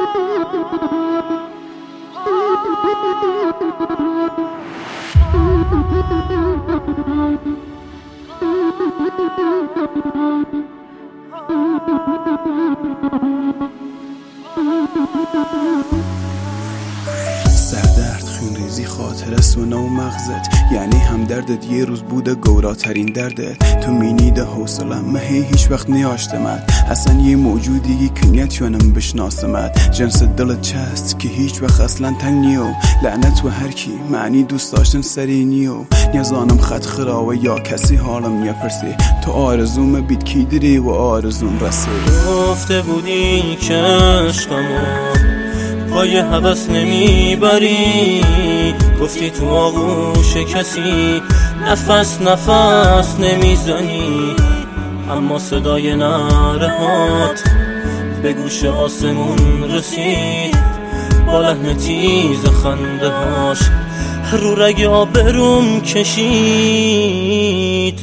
سردرد خونریزی خاطر است و نو مغزت، یعنی هم دردت یه روز بوده گوراترین دردت. تو مینیده حوصلم مهی هیچ وقت نیاشتمد، اصلا یه موجودی که نتونم بشناسمت. جنس دلت چست که هیچ وقت اصلا تنگ نیو، لعنت و هر کی معنی دوست داشتن سری نیو. نزانم خط خراوه یا کسی حالم نیپرسی، تو آرزوم بیت کی دری و آرزوم رسی. گفته بودی که عشقمو پای هوس نمیبری، گفتی تو آغوش کسی نفس نمیزنی، اما صدای نرهات به گوش آسمون رسید با لحن تیز خنده هاش رو رگ آبروم کشید.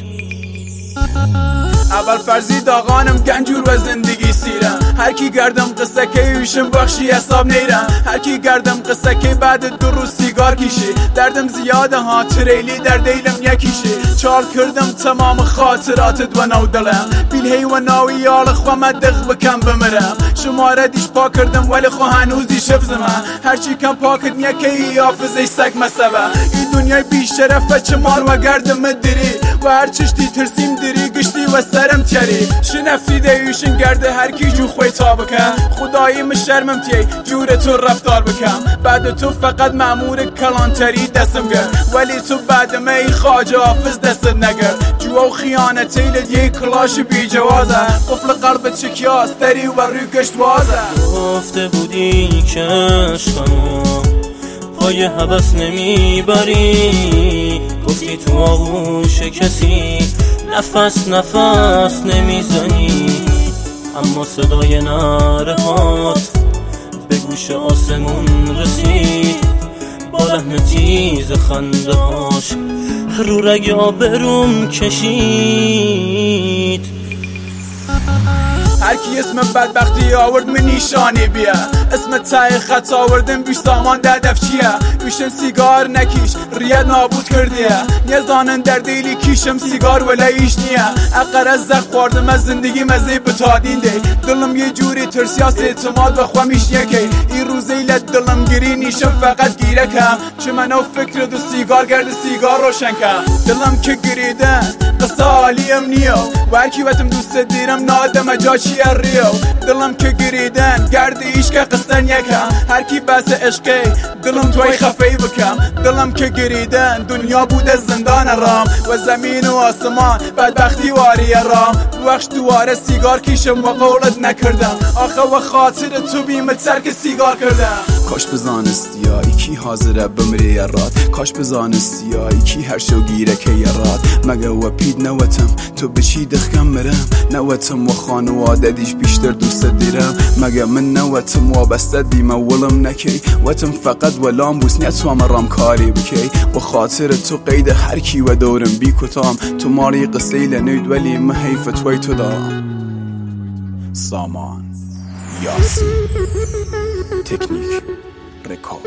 اول فرضی داغانم گنجور و زندگی سیرم، هر کی گردم قصه که ایشم بخشی حساب نیرم، هر کی گردم قصه که بعد 2 روز سیگار کشی. دردم زیاده ها تریلی در دیلم یکیشی، چال کردم تمام خاطراتت و نو دلم، بیلهی و ناوی یال خواه دق بکم بمرم. شماره دیش پا کردم ولی خو هنوزی شبزمم، هرچی کم پاکت نیکی حافظه سگ مسبه. این دنیای بیشرفه چمار و گردم دری و هر چشتی ترسیم دری گشتی و سرم تیاری. شنفتی دیوشن گرده هر کی جو خوی تا بکن، خدایی مشرمم تی جور تو رفتار بکن. بعد تو فقط مأمور کلانتری دستم گرد، ولی تو بعد می خواجه حافظ دستت نگرد. جو و خیانتی لد یک کلاش بی جوازه، قفل قلبت چکیاست دری و روی گشت وازه. گفته بودی که عشقمو پای هوس نمیبری، گفتی تو آغوش کسی نفس نمیزنی، اما صدای نرهات به گوش آسمون رسید با لحن تیز خنده هاش رو رگ آبروم کشید. هر کی اسم بدبختی آورد من نیشانی بیا، اسم تای خط آوردم بیش سامان دف چیه. بیشم سیگار نکیش ریاد نابود کردیه، نزانن در دیلی کیشم سیگار ولی ایش نیه. اقر از زخ خوردم از زندگی مزه بتادین دی، دلم یه جوری ترسیاس اعتماد و خوامیش یکی. این روزی لد دلم گیری نیشم فقط گیره کم، چه منو فکر دو سیگار گرد سیگار روشن کم. دلم که گریدن قصه حالیم نیو و هرکی وقتم دوست دیرم نادم جا چیه ریو. دلم که گریدن گرد ایش که قصه یکم، هرکی بس عشقی دلم توی خفی بکم. دلم که گریدن دنیا بوده زندان رام و زمین و آسمان بدبختی واری رام. بخش دواره سیگار کشم و قولت نکردم، آخه و خاطر تو بیم ترک سیگار کردم. کاش بزانستی کی حاضره بمری یارات، کاش بزانستی کی هر شو گیره که یارات. مگه و پید نوتم تو بچی دخکم مرم، نوتم و خانواده دیش بیشتر دوست دیرم. مگه من نوتم و بسته دیم ولم نکی، وتم فقط ولام بوس نتوام رام کاری بکی. و خاطر تو قید هر کی و دورم بی کتام، تو ماری قصه لنید ولی محیف توی تو دام. سامان یاسی تکنیک رکورد.